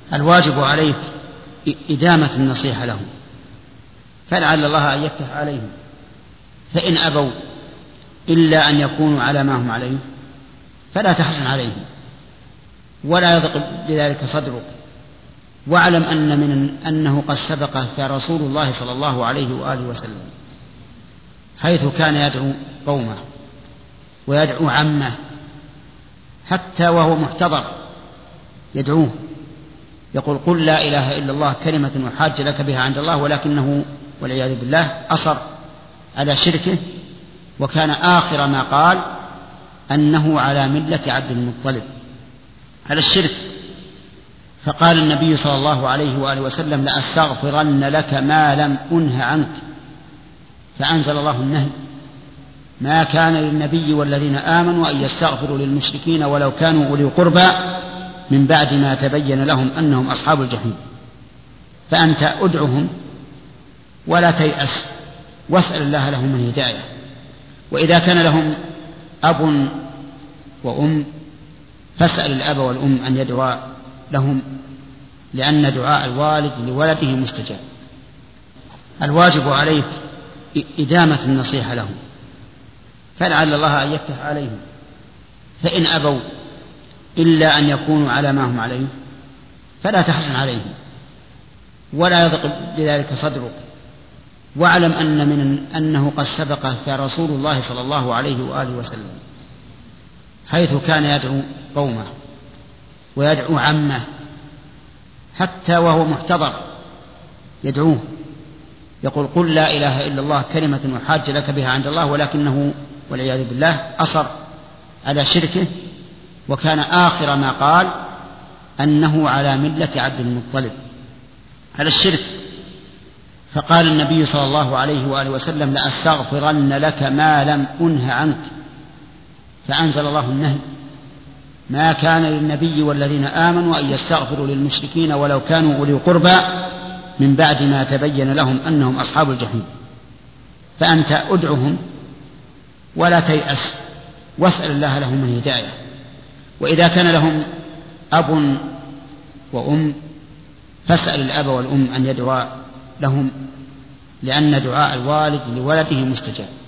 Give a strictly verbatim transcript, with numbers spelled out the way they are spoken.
الواجب عليك إدامة النصيحة لهم، فلعل الله أن يفتح عليهم، فإن أبوا إلا أن يكونوا على ما هم عليه فلا تحزن عليهم ولا يضق بذلك صدرك، واعلم أن من أنه قد سبقك رسول الله صلى الله عليه وآله وسلم حيث كان يدعو قومه ويدعو عمه حتى وهو محتضر يدعوه يقول قل لا إله إلا الله كلمة أحاج لك بها عند الله، ولكنه والعياذ بالله أصر على شركه، وكان آخر ما قال أنه على ملة عبد المطلب على الشرك. فقال النبي صلى الله عليه وآله وسلم لأستغفرن لك ما لم أنه عنك، فأنزل الله النهي ما كان للنبي والذين آمنوا أن يستغفروا للمشركين ولو كانوا أولي قربى من بعد ما تبين لهم أنهم أصحاب الجحيم. فأنت أدعهم ولا تيأس واسأل الله لهم الهداية، وإذا كان لهم أب وأم فاسأل الأب والأم أن يدعوا لهم، لأن دعاء الوالد لولده مستجاب. الواجب عليك إدامة النصيحة لهم، فلعل الله أن يفتح عليهم، فإن أبوا إلا أن يكونوا على ما هم عليه فلا تحزن عليهم ولا يضق بذلك صدرك، واعلم أن من أنه قد سبقك رسول الله صلى الله عليه وآله وسلم حيث كان يدعو قومه ويدعو عمه حتى وهو محتضر يدعوه يقول قل لا إله إلا الله كلمة أحاج لك بها عند الله، ولكنه والعياذ بالله أصر على شركه، وكان آخر ما قال أنه على ملة عبد المطلب على الشرك. فقال النبي صلى الله عليه وآله وسلم لأستغفرن لك ما لم أنه عنك، فأنزل الله النهي ما كان للنبي والذين آمنوا أن يستغفروا للمشركين ولو كانوا أولي قربى من بعد ما تبين لهم أنهم أصحاب الجحيم. فأنت أدعهم ولا تيأس واسأل الله لهم الهداية، وإذا كان لهم أب وأم فاسأل الأب والأم أن يدعوا لهم، لأن دعاء الوالد لولده مستجاب.